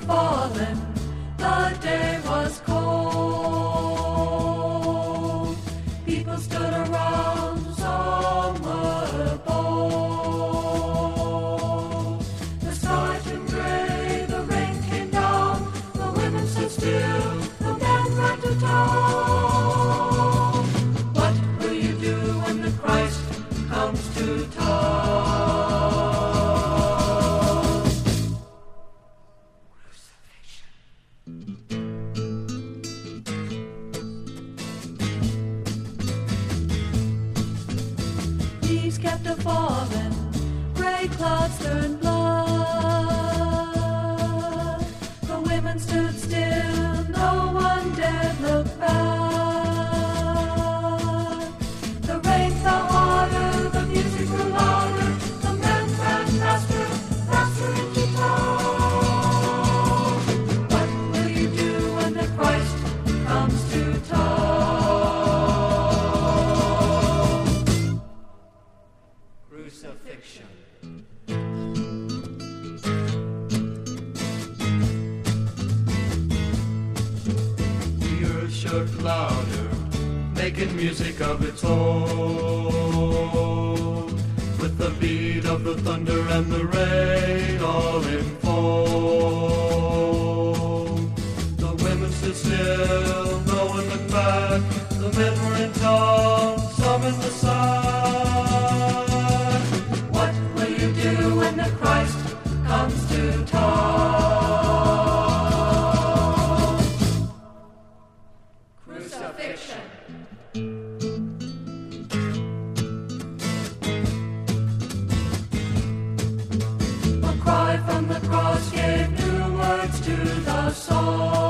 fallen, the day was cold. People stood around, some were bold. The sky turned gray, the rain came down, the women stood still, the men ran to town. What will you do when the Christ comes to town? Leaves kept a falling, gray clouds turned blood. The women stood still, no one dared look back. The rain fell harder, the music grew louder, the men ran faster, faster into town. What will you do when the Christ comes to town? Crucifixion. The earth shook louder, making music of its own, with the beat of the thunder and the rain all in foam. The women stood still, no one looked back. The men were in town, some in the sun. What will you do when the Christ comes to town? Crucifixion. A cry from the cross gave new words to the song.